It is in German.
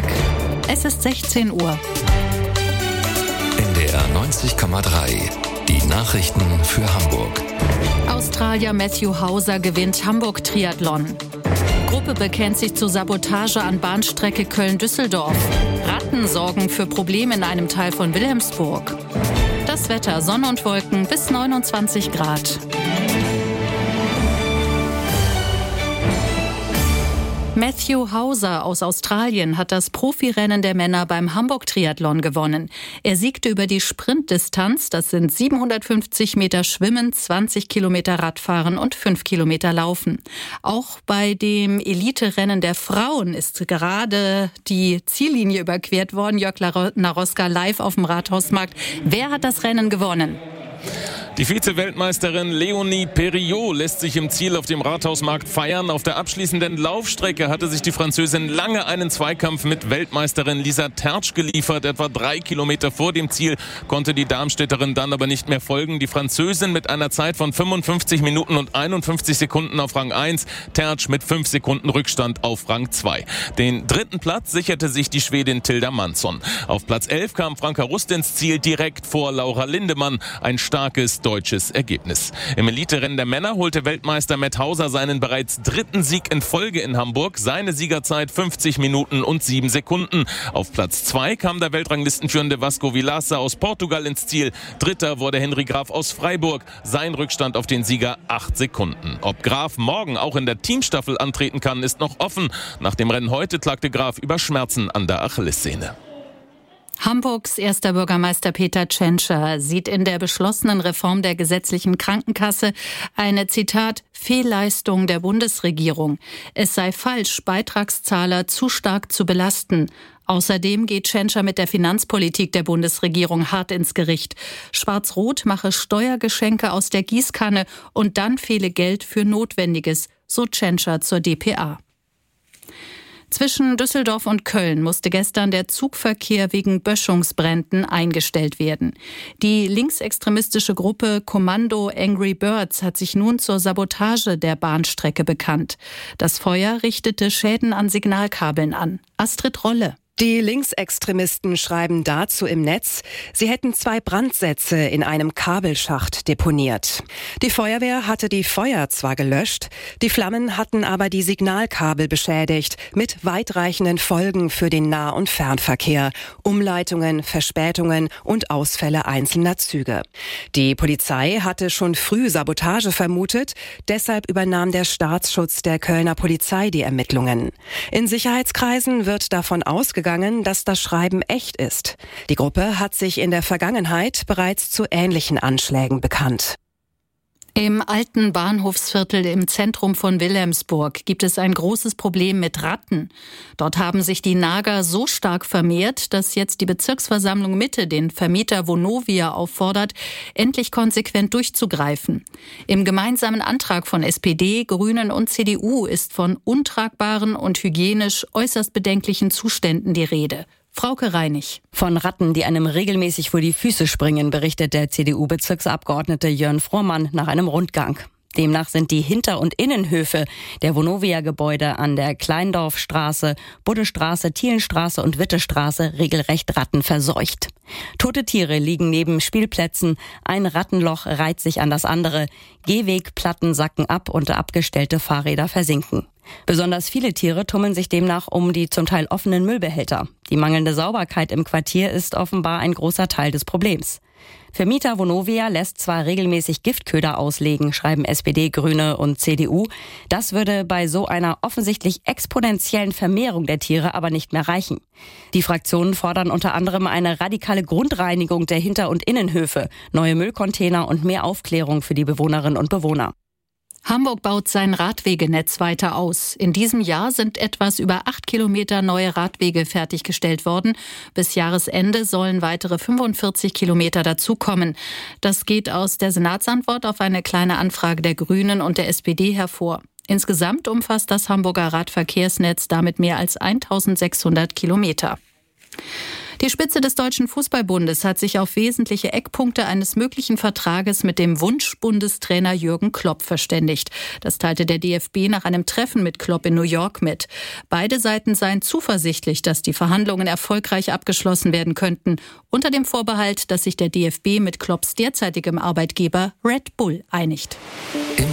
Tag. Es ist 16 Uhr. NDR 90,3. Die Nachrichten für Hamburg. Australier Matthew Hauser gewinnt Hamburg-Triathlon. Gruppe bekennt sich zu Sabotage an Bahnstrecke Köln-Düsseldorf. Ratten sorgen für Probleme in einem Teil von Wilhelmsburg. Das Wetter: Sonne und Wolken bis 29 Grad. Matthew Hauser aus Australien hat das Profirennen der Männer beim Hamburg-Triathlon gewonnen. Er siegte über die Sprintdistanz, das sind 750 Meter Schwimmen, 20 Kilometer Radfahren und 5 Kilometer Laufen. Auch bei dem Elite-Rennen der Frauen ist gerade die Ziellinie überquert worden. Jörg Naroska live auf dem Rathausmarkt. Wer hat das Rennen gewonnen? Die Vize-Weltmeisterin Leonie Perriot lässt sich im Ziel auf dem Rathausmarkt feiern. Auf der abschließenden Laufstrecke hatte sich die Französin lange einen Zweikampf mit Weltmeisterin Lisa Tertsch geliefert. Etwa 3 Kilometer vor dem Ziel konnte die Darmstädterin dann aber nicht mehr folgen. Die Französin mit einer Zeit von 55 Minuten und 51 Sekunden auf Rang 1, Tertsch mit 5 Sekunden Rückstand auf Rang 2. Den dritten Platz sicherte sich die Schwedin Tilda Mansson. Auf Platz 11 kam Franka Rust ins Ziel, direkt vor Laura Lindemann. Ein starkes deutsches Ergebnis. Im Elite-Rennen der Männer holte Weltmeister Matt Hauser seinen bereits dritten Sieg in Folge in Hamburg. Seine Siegerzeit 50 Minuten und 7 Sekunden. Auf Platz 2 kam der Weltranglistenführende Vasco Vilaça aus Portugal ins Ziel. Dritter wurde Henry Graf aus Freiburg. Sein Rückstand auf den Sieger 8 Sekunden. Ob Graf morgen auch in der Teamstaffel antreten kann, ist noch offen. Nach dem Rennen heute klagte Graf über Schmerzen an der Achillessehne. Hamburgs erster Bürgermeister Peter Tschentscher sieht in der beschlossenen Reform der gesetzlichen Krankenkasse eine, Zitat, Fehlleistung der Bundesregierung. Es sei falsch, Beitragszahler zu stark zu belasten. Außerdem geht Tschentscher mit der Finanzpolitik der Bundesregierung hart ins Gericht. Schwarz-Rot mache Steuergeschenke aus der Gießkanne und dann fehle Geld für Notwendiges, so Tschentscher zur dpa. Zwischen Düsseldorf und Köln musste gestern der Zugverkehr wegen Böschungsbränden eingestellt werden. Die linksextremistische Gruppe Kommando Angry Birds hat sich nun zur Sabotage der Bahnstrecke bekannt. Das Feuer richtete Schäden an Signalkabeln an. Astrid Rolle. Die Linksextremisten schreiben dazu im Netz, sie hätten 2 Brandsätze in einem Kabelschacht deponiert. Die Feuerwehr hatte die Feuer zwar gelöscht, die Flammen hatten aber die Signalkabel beschädigt, mit weitreichenden Folgen für den Nah- und Fernverkehr, Umleitungen, Verspätungen und Ausfälle einzelner Züge. Die Polizei hatte schon früh Sabotage vermutet, deshalb übernahm der Staatsschutz der Kölner Polizei die Ermittlungen. In Sicherheitskreisen wird davon ausgegangen, dass das Schreiben echt ist. Die Gruppe hat sich in der Vergangenheit bereits zu ähnlichen Anschlägen bekannt. Im alten Bahnhofsviertel im Zentrum von Wilhelmsburg gibt es ein großes Problem mit Ratten. Dort haben sich die Nager so stark vermehrt, dass jetzt die Bezirksversammlung Mitte den Vermieter Vonovia auffordert, endlich konsequent durchzugreifen. Im gemeinsamen Antrag von SPD, Grünen und CDU ist von untragbaren und hygienisch äußerst bedenklichen Zuständen die Rede. Frauke Reinig. Von Ratten, die einem regelmäßig vor die Füße springen, berichtet der CDU-Bezirksabgeordnete Jörn Frohmann nach einem Rundgang. Demnach sind die Hinter- und Innenhöfe der Vonovia-Gebäude an der Kleindorfstraße, Buddestraße, Thielenstraße und Wittestraße regelrecht rattenverseucht. Tote Tiere liegen neben Spielplätzen, ein Rattenloch reiht sich an das andere, Gehwegplatten sacken ab und abgestellte Fahrräder versinken. Besonders viele Tiere tummeln sich demnach um die zum Teil offenen Müllbehälter. Die mangelnde Sauberkeit im Quartier ist offenbar ein großer Teil des Problems. Vermieter Vonovia lässt zwar regelmäßig Giftköder auslegen, schreiben SPD, Grüne und CDU. Das würde bei so einer offensichtlich exponentiellen Vermehrung der Tiere aber nicht mehr reichen. Die Fraktionen fordern unter anderem eine radikale Grundreinigung der Hinter- und Innenhöfe, neue Müllcontainer und mehr Aufklärung für die Bewohnerinnen und Bewohner. Hamburg baut sein Radwegenetz weiter aus. In diesem Jahr sind etwas über 8 Kilometer neue Radwege fertiggestellt worden. Bis Jahresende sollen weitere 45 Kilometer dazukommen. Das geht aus der Senatsantwort auf eine kleine Anfrage der Grünen und der SPD hervor. Insgesamt umfasst das Hamburger Radverkehrsnetz damit mehr als 1600 Kilometer. Die Spitze des Deutschen Fußballbundes hat sich auf wesentliche Eckpunkte eines möglichen Vertrages mit dem Wunschbundestrainer Jürgen Klopp verständigt. Das teilte der DFB nach einem Treffen mit Klopp in New York mit. Beide Seiten seien zuversichtlich, dass die Verhandlungen erfolgreich abgeschlossen werden könnten, unter dem Vorbehalt, dass sich der DFB mit Klopps derzeitigem Arbeitgeber Red Bull einigt.